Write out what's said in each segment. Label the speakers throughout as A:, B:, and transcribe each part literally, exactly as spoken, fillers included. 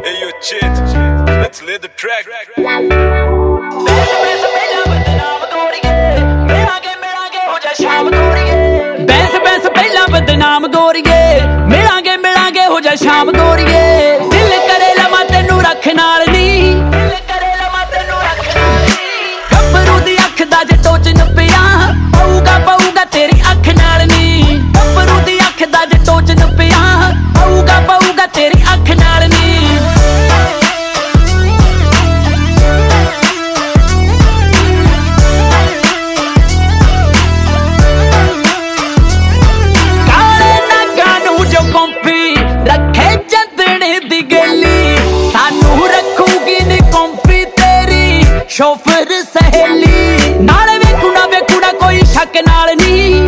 A: Hey yo, Chit, let's lay the track.
B: Bains Bains ਪਹਿਲਾਂ ਬਦਨਾਮ ਗੋਰੀਏ, ਮਿਲਾਂਗੇ ਮਿਲਾਂਗੇ ਹੋ ਜਾ ਸ਼ਾਮ ਗੋਰੀਏ। ਦਿਲ ਕਰੇ ਲਵਾਂ ਤੈਨੂੰ ਰੱਖ ਨਾਲ ਨੀ, ਗੱਭਰੂ ਦੀ ਅੱਖ ਦਾ ਜੇ ਟੋਚਨ ਪਿਆ, ਪਊਗਾ ਪਊਗਾ ਤੇਰੀ ਅੱਖ ਨਾਲ ਨੀ। ਗੱਭਰੂ ਦੀ ਅੱਖ ਦਾ ਜੇ ਟੋਚਨ ਪਿਆ, ਪਊਗਾ ਪਊਗਾ ਤੇਰੀ ਅੱਖ ਨਾਲ ਨੀ। ਰੱਖੇ ਚੰਦਣੇ ਦੀ ਗਲੀ, ਸਾਨੂੰ ਰੱਖੂਗੀ ਨੀ ਕੰਪੀ ਤੇਰੀ ਸ਼ੋਫਰ ਸਹੇਲੀ। ਨਾਲ ਵੇਖੂ ਨਾ ਵੇਖੂ ਨਾ ਕੋਈ ਸ਼ੱਕ ਨਾਲ ਨੀ,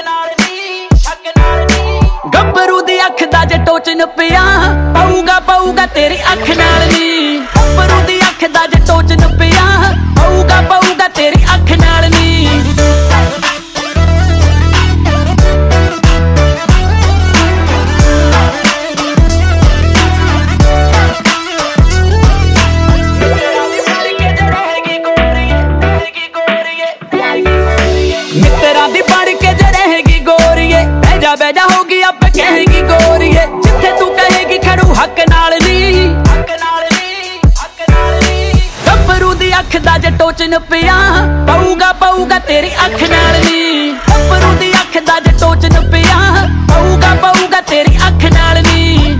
B: ਗੱਭਰੂ ਦੀ ਅੱਖ ਦਾ ਜੇ ਟੋਚਨ ਪਿਆ, ਪਊਗਾ ਪਊਗਾ ਤੇਰੀ ਅੱਖ ਨਾਲ ਨੀ। ਗੱਭਰੂ ਦੀ ਅੱਖ ਦਾ ਜੇ ਟੋਚਨ ਪਿਆ, ਪਊਗਾ ਪਊਗਾ ਤੇਰੀ ਅੱਖ ਨਾਲ ਨੀ। ਦੀ ਬਣ ਕੇ ਜੇ ਰਹੇਗੀ ਗੋਰੀਏ, ਬਹਿ ਜਾ ਬਹਿ ਜਾ ਹੋਗੀ ਆਪੇ ਕਹੇਗੀ ਗੋਰੀਏ। ਜਿੱਥੇ ਤੂੰ ਕਹੇਗੀ ਖੜੂ ਹੱਕ ਨਾਲ ਨੀ, ਗੱਭਰੂ ਦੀ ਅੱਖ ਦਾ ਜੇ ਟੋਚਨ ਪਿਆ, ਪਊਗਾ ਪਊਗਾ ਤੇਰੀ ਅੱਖ ਨਾਲ ਨੀ। ਗੱਭਰੂ ਦੀ ਅੱਖ ਦਾ ਜੇ ਟੋਚਨ ਪਿਆ, ਪਊਗਾ ਪਊਗਾ ਤੇਰੀ ਅੱਖ ਨਾਲ ਨੀ।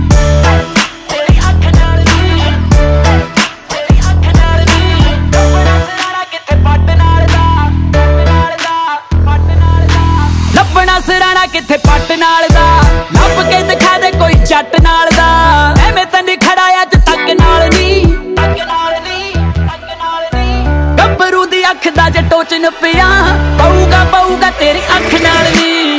B: ਲੱਭਣਾ ਸਿਰਾਣਾ ਕਿੱਥੇ ਪੱਟ ਨਾਲ ਦਾ, ਲੱਭ ਕੇ ਦਿਖਾ ਦੇ ਕੋਈ ਜੱਟ ਨਾਲ ਦਾ। ਐਵੇਂ ਤਾਂ ਨਹੀਂ ਖੜਾ ਅੱਜ ਤੱਕ ਨਾਲ ਨੀ, ਗੱਭਰੂ ਦੀ ਅੱਖ ਦਾ ਜੇ ਟੋਚਨ ਪਿਆ, ਪਊਗਾ ਪਊਗਾ ਤੇਰੀ ਅੱਖ ਨਾਲ ਨੀ।